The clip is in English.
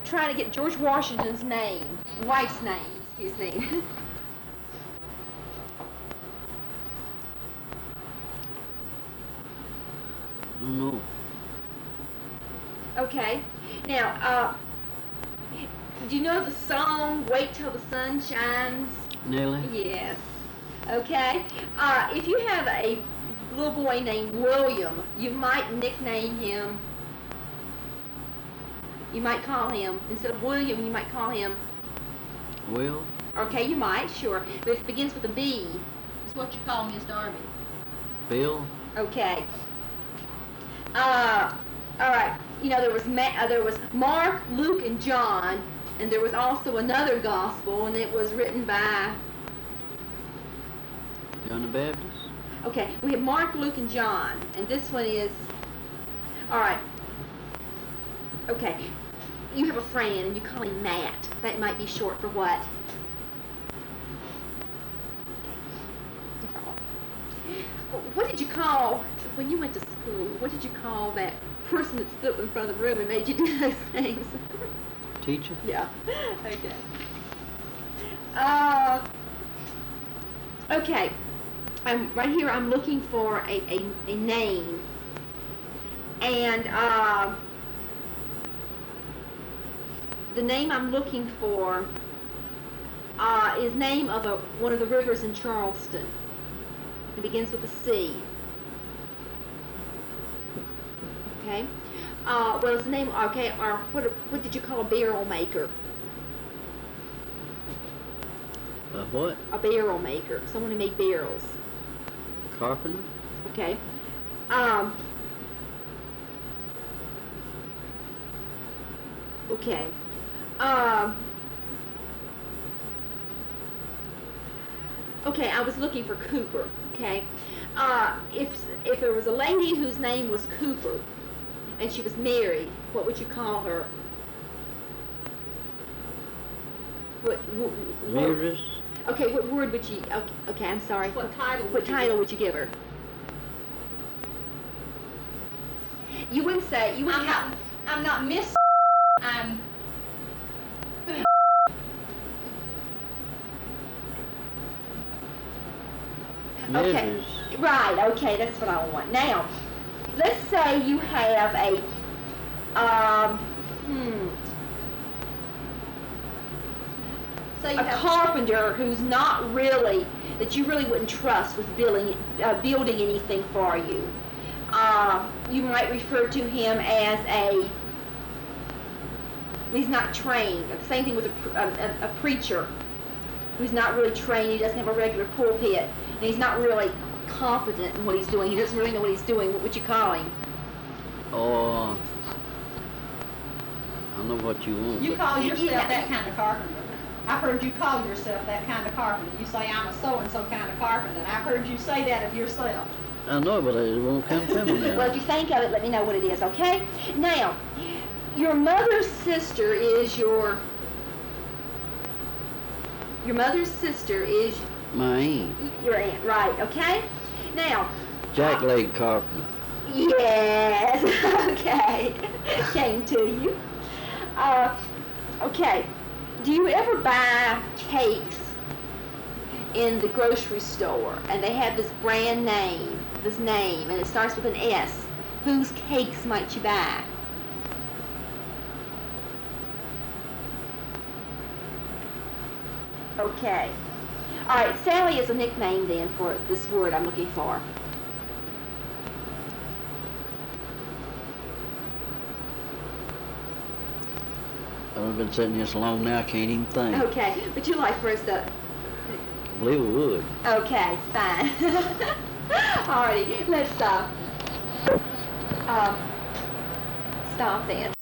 trying to get George Washington's name, wife's name, excuse me. I don't know. Okay. Now, do you know the song "Wait Till the Sun Shines"? Nellie? Yes. Okay. If you have a little boy named William, you might nickname him. You might call him, instead of William, you might call him. Will? Okay, you might, sure. But if it begins with a B. It's what you call Miss Darby. Bill? Okay. All right. You know, there was Mark, Luke, and John, and there was also another gospel, and it was written by. John the Baptist? Okay, we have Mark, Luke, and John, and this one is. All right. Okay. You have a friend, and you call him Matt. That might be short for what? What did you call, when you went to school, what did you call that person that stood in front of the room and made you do those things? Teacher? Yeah. Okay. Okay. Right here I'm looking for a name. And the name I'm looking for is name of one of the rivers in Charleston. It begins with a C. Okay. What is the name? Okay. Or what did you call a barrel maker? A what? A barrel maker. Someone who made barrels. Carpenter? Okay. Okay. Okay, I was looking for Cooper. Okay. If there was a lady whose name was Cooper, and she was married, what would you call her? What? Mrs. Okay. What word would you? Okay. I'm sorry. What title? What title would you give her? You wouldn't say. You wouldn't. I'm not Miss. I'm. Okay. Right. Okay. That's what I want. Now, let's say you have a carpenter who's not really, that you really wouldn't trust with building anything for you. You might refer to him as he's not trained. Same thing with a preacher who's not really trained. He doesn't have a regular pulpit, and he's not really competent in what he's doing. He doesn't really know what he's doing. What would you call him? Oh, I know what you want. You call yourself that kind of carpenter. I've heard you call yourself that kind of carpenter. You say, I'm a so-and-so kind of carpenter. And I've heard you say that of yourself. I know, but it won't come to me now. Well, if you think of it, let me know what it is, okay? Now, your mother's sister is your mother's sister is My aunt. your aunt, right, okay? Now, Jackleg Carpenter. yes, okay, came to you. Okay, do you ever buy cakes in the grocery store and they have this brand name, and it starts with an S? Whose cakes might you buy? Okay. All right, Sally is a nickname then for this word I'm looking for. I've been sitting here so long now I can't even think. Okay, would you like for us to? I believe it would. Okay, fine. Alrighty, let's stop then.